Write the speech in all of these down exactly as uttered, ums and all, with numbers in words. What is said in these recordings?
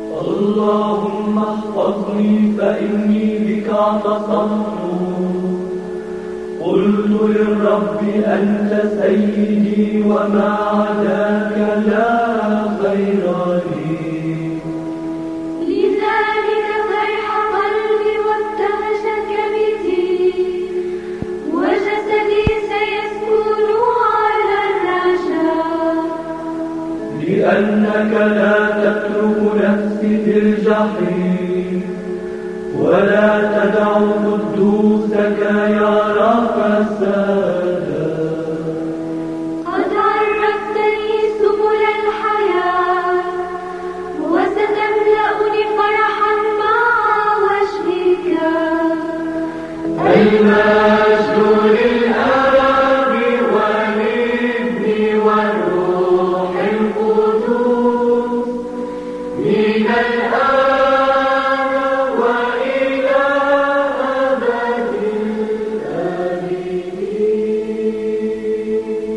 اللهم احفظني فإني بك اعتصمت. قلت للرب أنت سيدي وما عداك لا خير لي. لذلك فرح قلبي وابتهج كبدي وجسدي سيسكن على الرجاء. لأنك لا تترك نفسي في الجحيم ولا تدع قدوسك يرى فسادا. قد عرفتني سبل الحياة وستملأني فرحا مع وجهك. المجد للآب والابن والروح القدوس من الآن وإلى أبد الآبدين.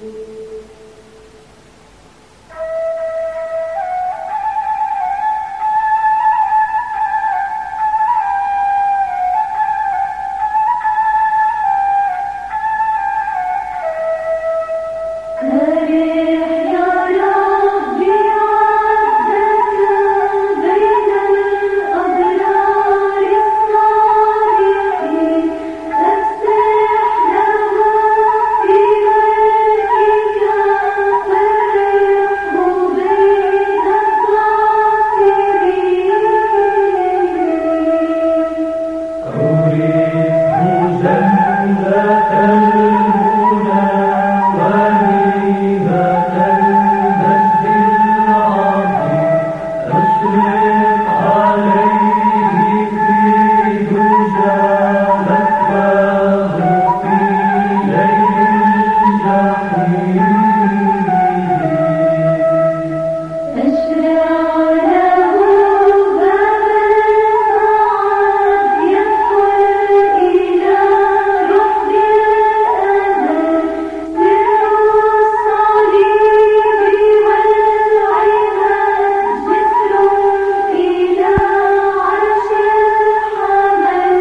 فرح يا ربي عبدك بين الأبرار الصالحين. أفسح له في ملكك فرحه بين الظافرين. أورثه جنة المنى وهبة المجد العظيم. أشرق عليه في دجى مثواه في ليل الجحيم. أشرع له باب السعاد يدخل إلى رحب الأمل. سر الصليب والعماد جسر إلى عرش الحمل.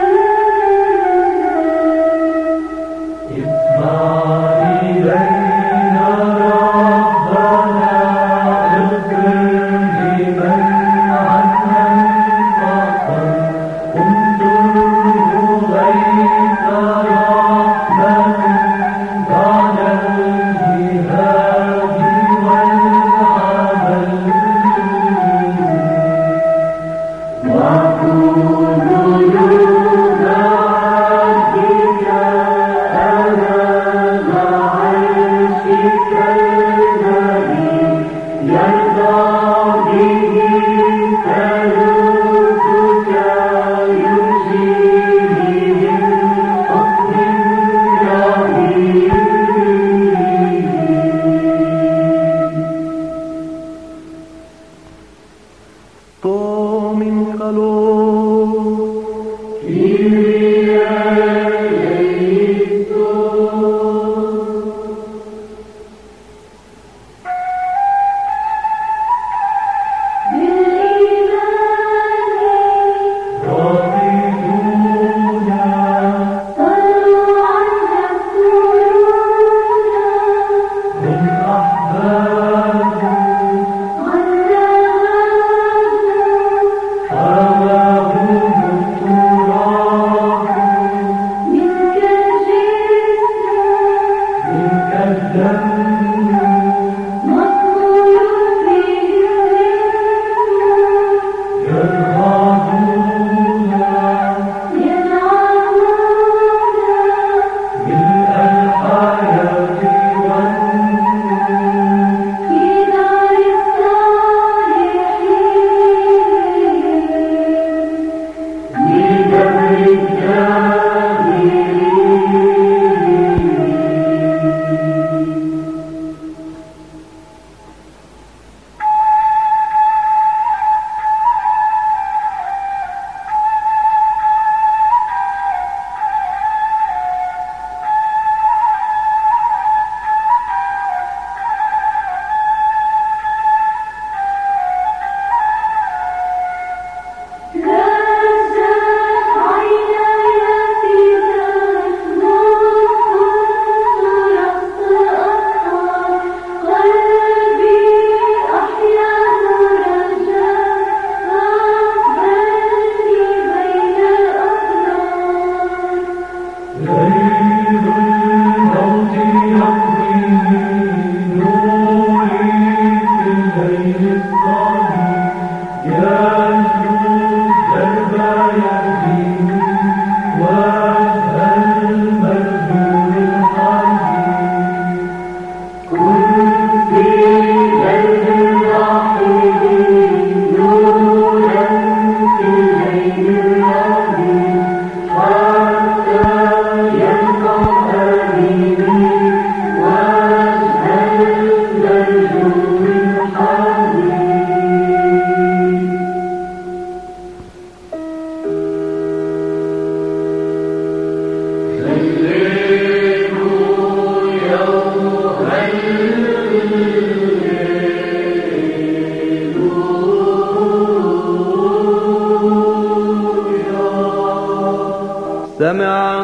اسمع إلينا ربنا اغفر لمن عنا انفصل. انظره غيث رحمة بعد الجهاد والعمل. وكونوا دون عبدك أمام عرشك المجيد. يرضى به ثالوثك يجزيه من حكم رهيب. Tomin calor, Kyrie eleison. بالإيمان رافضون صلوا عنا الطيور. هم أحباب عنا غابوا حواهم التراب.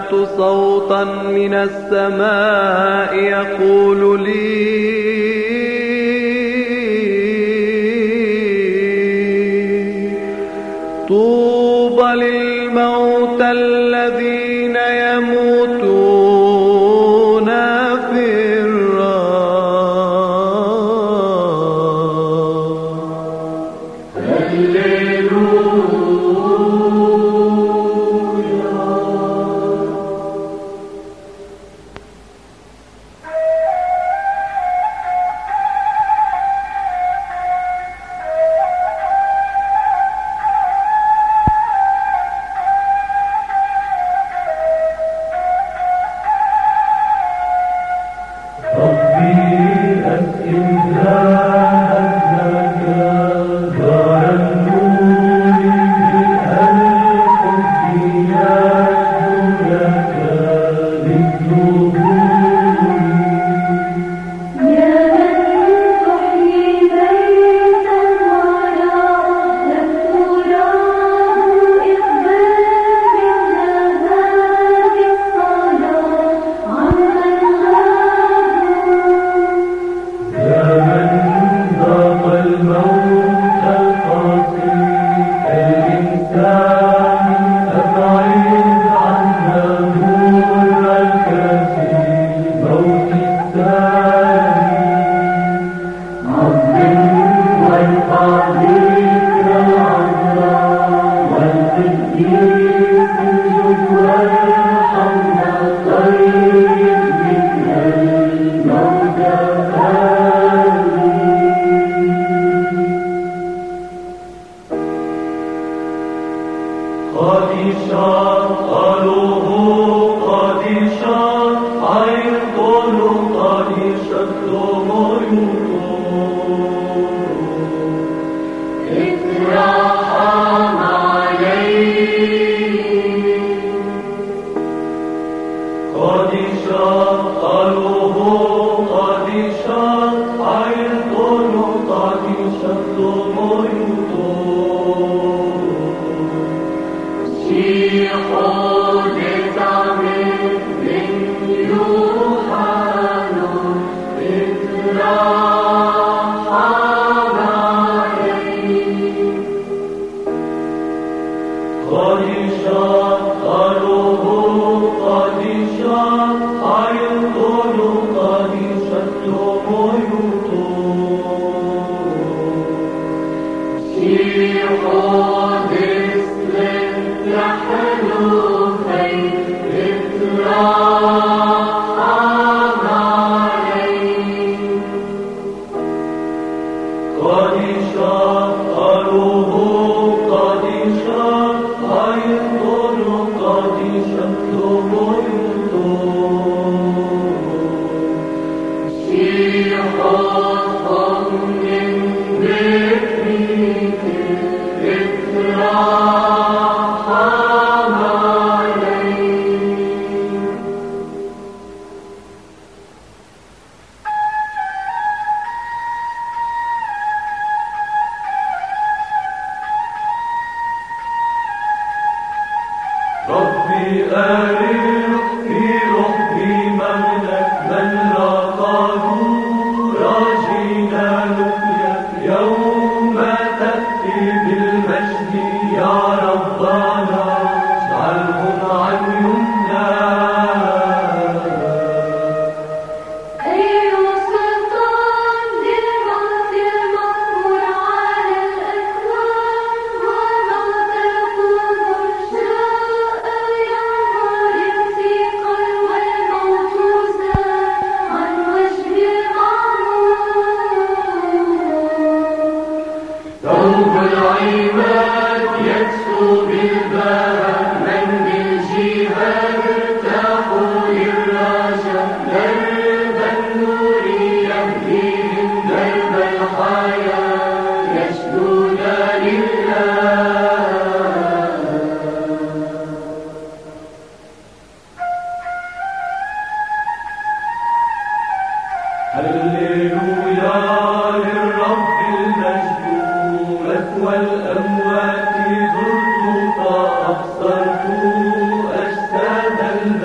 سمعت صوتا من السماء يقول لي طوبى للموتى الذين يموتون في والأموات زرت فأبصرت أجساد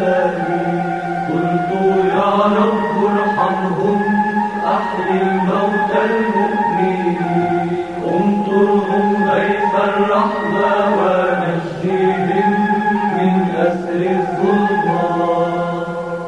الرحمة ونجيهم من أسر الظلمات.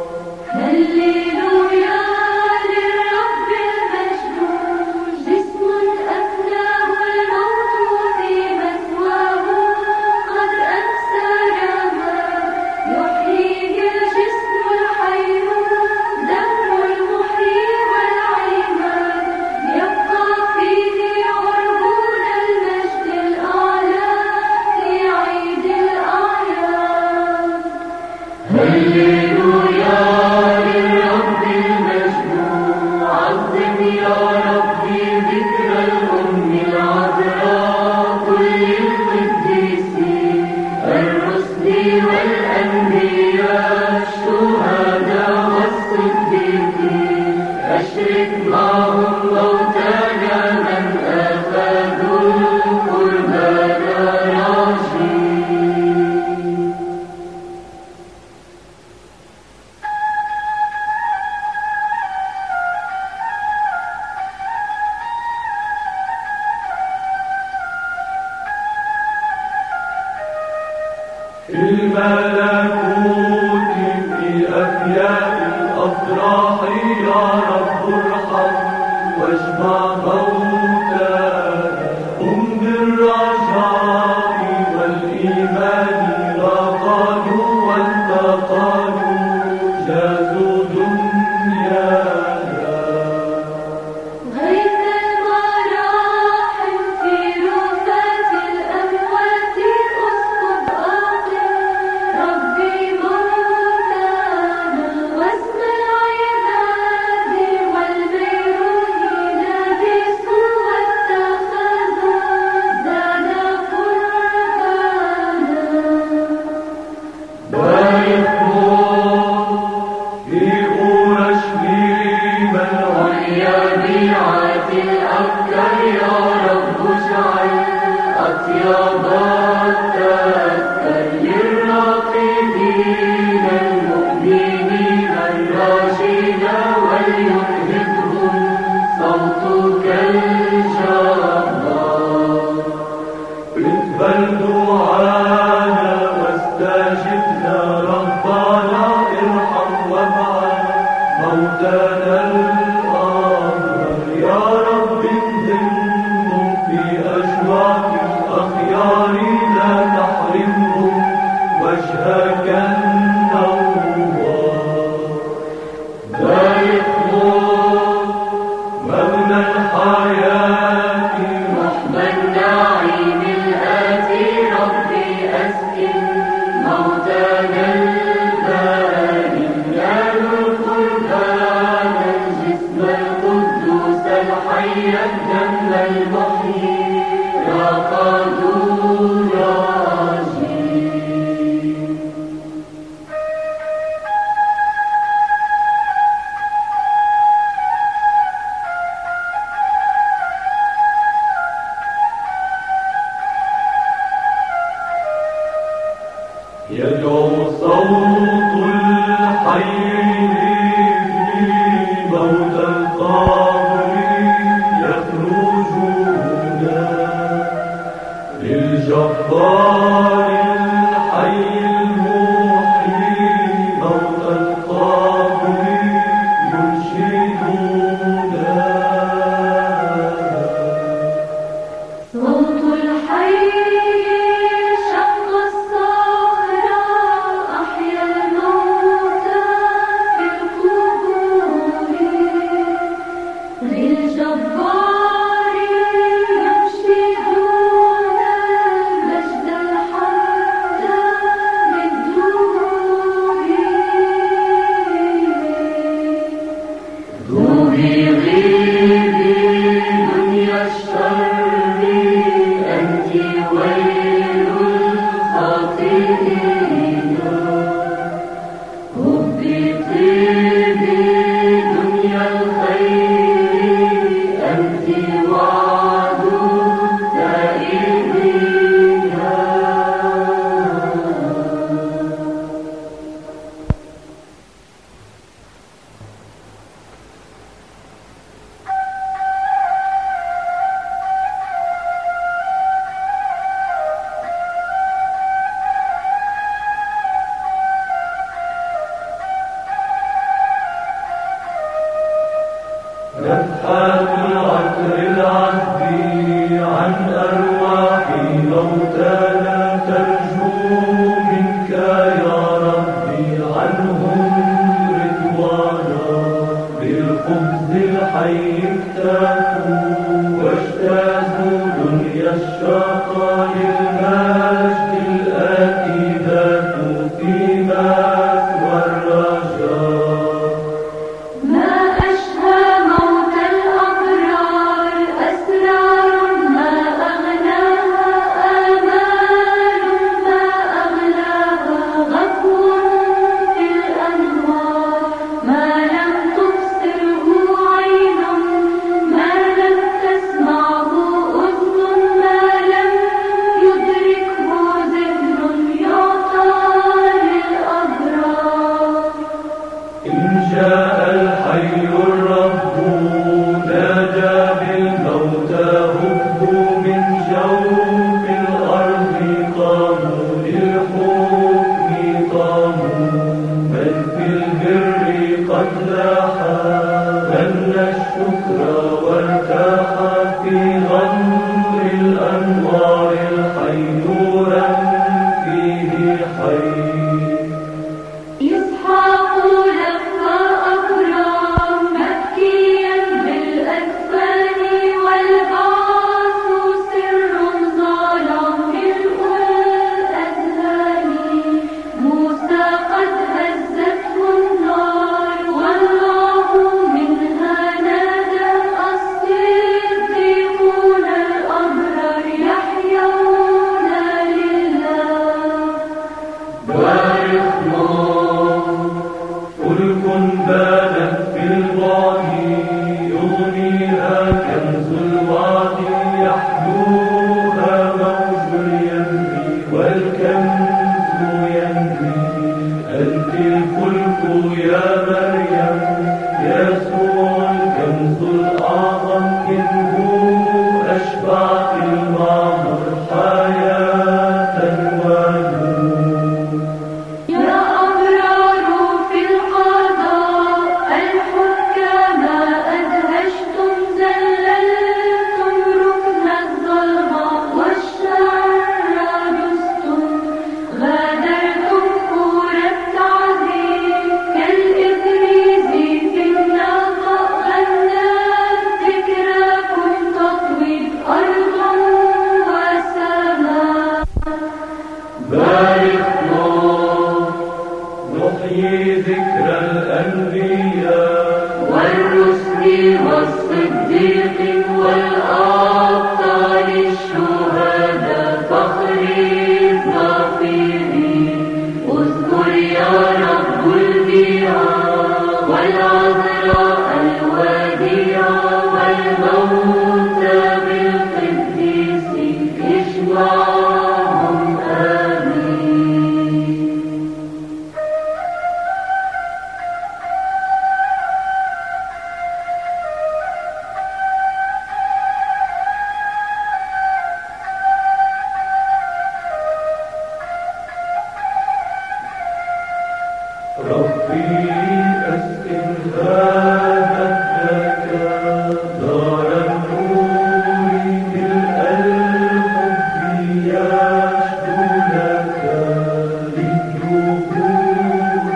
هللويا للرب المجد، جسم أفناه الموت في مثواه، قد أمسى رما يحييه الجسم الحي، دم المحيي والعماد، يبقى فيه عربون المجد الأعلى في عيد الأعياد. هللويا للرب المجد، عظم يا ربي ذكر الأم العذراء، كل القديسين الرسل والأنبياء، الشهداء والصديقين، أشرك معهم موتانا من أخذوا القربان راجين. في الملكوت في أفياء الأفراح يا رب ارحم واجمع موتانا، هم بالرجاء والإيمان راقدوا وانتقلوا جازوا دنيانا. غيث المراحم في رفات الأموات، أسقط أقم ربي موتانا، واسم العباد والميرون لبسوا واتخذوا زاد قربانا. بارك في أورشليم العليا بيعة الأبكار، يا رب اجعل أطيابها تذكر للراقدين المؤمنين الراجين، ولينهضهم صوتك الجبار. اقبل دعانا واستجبنا ربنا، ارحم وابعد موتانا الأبرار، يا رب انزلهم في أشواق الأخيار، لا تحرمهم وجهك النوار. باركهم مبنى الحياة رحمة النعيم الآتي، ربي أسكن موتانا الباري، نالوا القربان الجسم القدوس الحي، الدم المحيي راقدوا راجين. يدعو صوت الحي في موت القبر، يخرجون للجبار الحي المحيي، موت القبر ينشدون. صوت الحي شق الصخرة، أحيا الموتى في القبور، للجبار ينشدون المجد الحمد للدهور. ذوبي غيبي دنيا الشر، أنت ويلي أبطال المجد الآتي ذات قيمة والرجاء. ما أشهى موت الأبرار، أسرار ما أغناها، آمال ما أغلاها، غفو في الأنوار ما لم تبصره عين، ما لم تسمعه أذن، ما لم يدركه ذهن، يعطى للأبرار. إن جاء الحي الرب نادى بالموتى هبوا من جوف الأرض، قاموا للحكم قاموا، من في البر قد لاحا، غنى الشكر وارتاح في غمر الأنوار الحي نورا فيه حي. إسحاق لف أكرام مبكيا بالأكفان، والبعث سر ظالع ملء الأذهان. موسى قد هزته النار، والله منها نادى، الصديقون الأبرار يحيون لله. بارك فلك بانت في البعد، يغنيها كنز الوعد، يحلوها موج اليم والكنز ينمي. أنت الفلك يا مريم، يسوع الكنز الأعظم، منه أشبعت المعمر حياة ونور. يا أبرار في القضاء الحكام أدهشتم، ذللتم ركن الظلماء والشر دستم، غادرتم كور التعذيب كالإبريز في النقاء، غنت ذكراكم تطويب أرضا وسماء. بارك نحيي ذكر الأنبياء والرسل والصديق والأبطال الشهداء، فخر الظافرين. اذكر يا رب البيعة والعذراء الوديعة، والموتى بالقديس اجمعهم آمين. ربي أسكن هذا الذكاء دار النور بالحب، يشدو لك للدخول.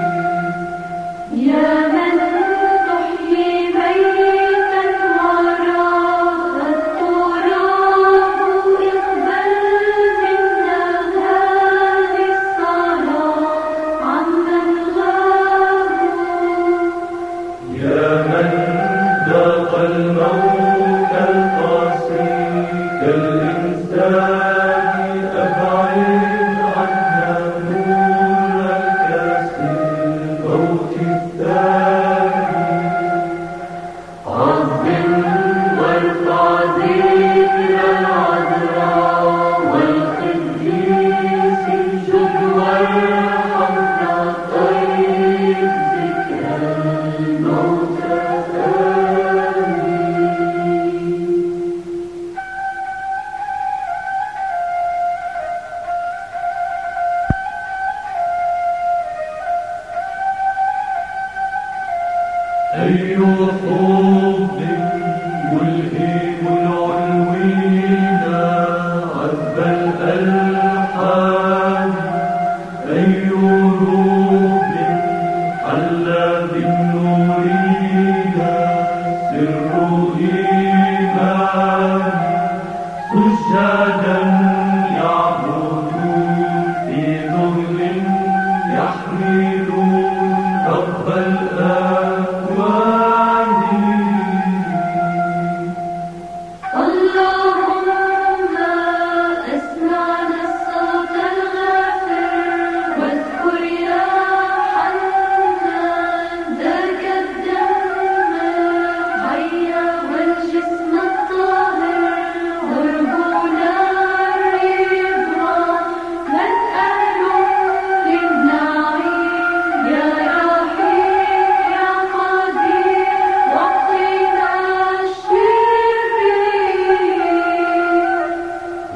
يا من تحيي ميتا وراء التراب، اقبل منا هذه الصلاة عمن غابوا. يا من ذاق الموت القاسي كالإنسان، أبعد عنا نور الكاسي الموت الثاني. عظم وارفع ذكر العذراء والقديس، جد وارحمنا طيب ذكر الموتى آمين. أي حب يلهم العلوين، عذب الألحان. أي روح حل بالنورين، سر إيمان سجدا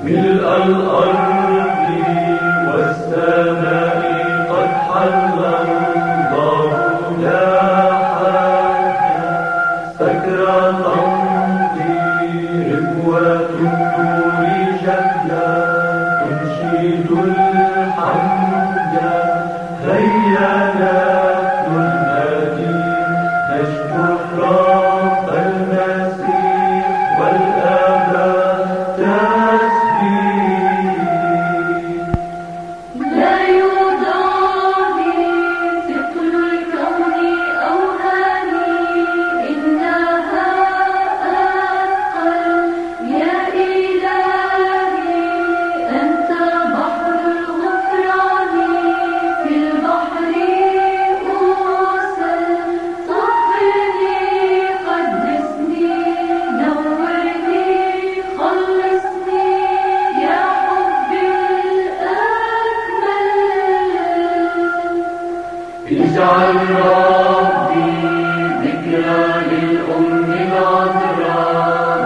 ملء الأرض والسماء قد حل الله لاحا سكرة تمضي ربوة النور شهدا تنشد الحمد هيا نحن النادي نشكر رب المسيح والآباء تسبيح لا يضاهي ثقل الكون أوهامي إنها أثقل يا إلهي أنت بحر الغفران في البحر أوصل طهرني قدسني نورني خلصني يا حبي الأكمل اجعل ربي ذكرى للأم العذراء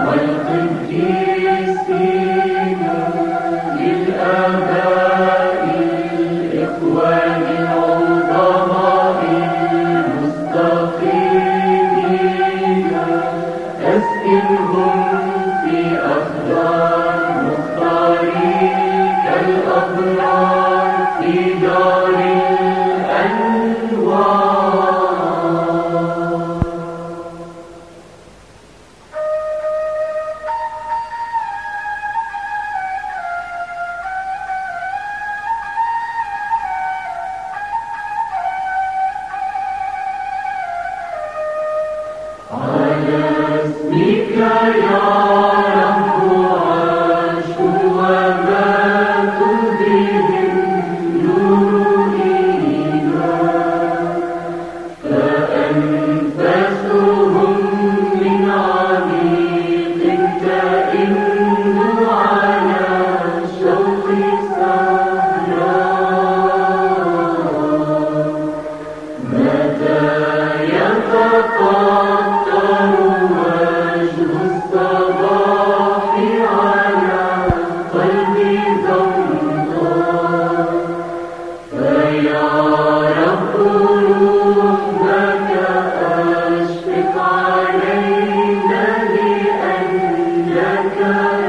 والقديسين للآباء الإخوان العظماء المستقيمين أسكنهم في أخبار مختاريك الأبرار في دار الأنوار على اسمك يا رب عاش ومات بهم نور إيمان فأنفسهم من عميق تئن على شوق سهران متى يتقطر وجه الصباح على قلبي ضوءا فيا رب رحمك أشفق علينا لأنك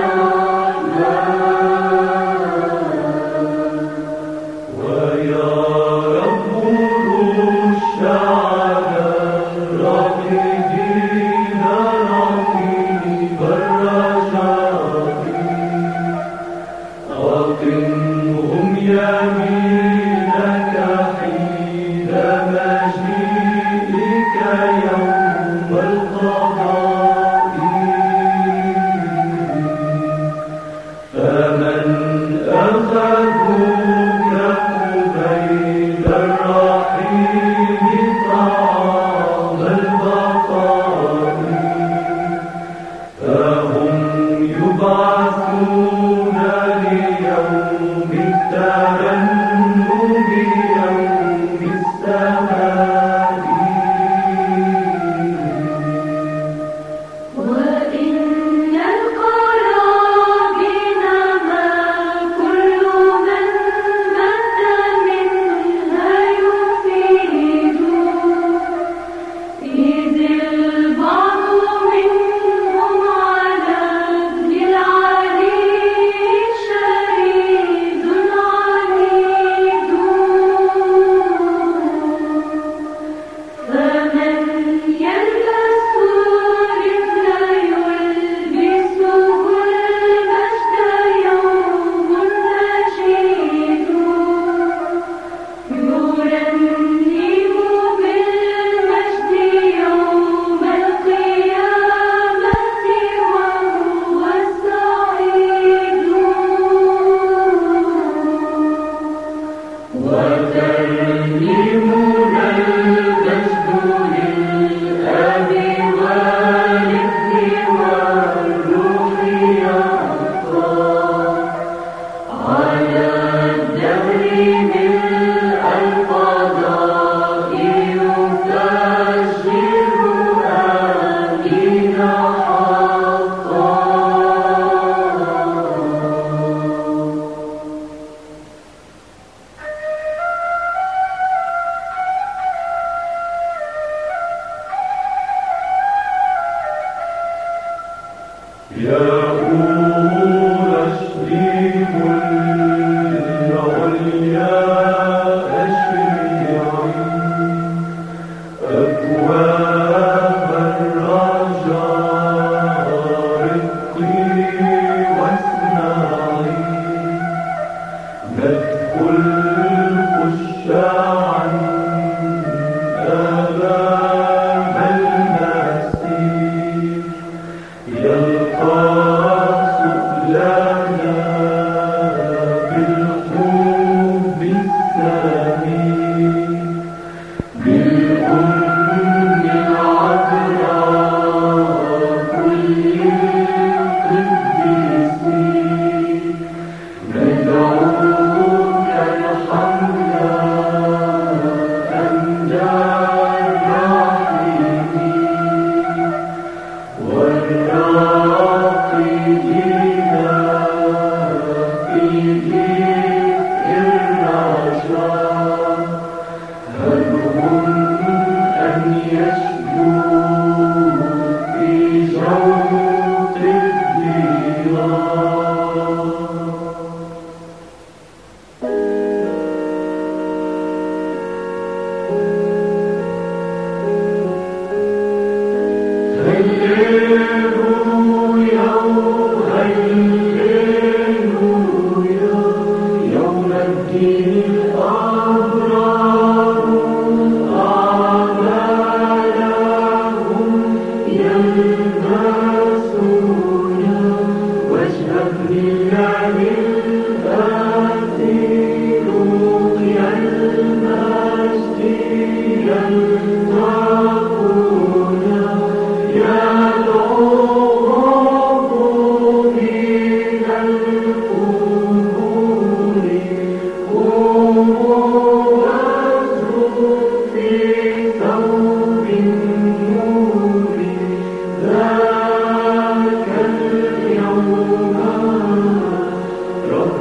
رحمن ويا رب رش على راقدين راقين بالرجاء أعطي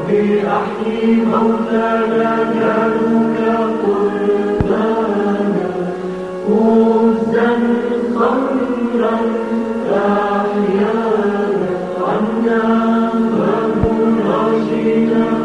أحيي موتانا جعلوك قربانا خبزا خمرا أحيانا عنا فمراشنا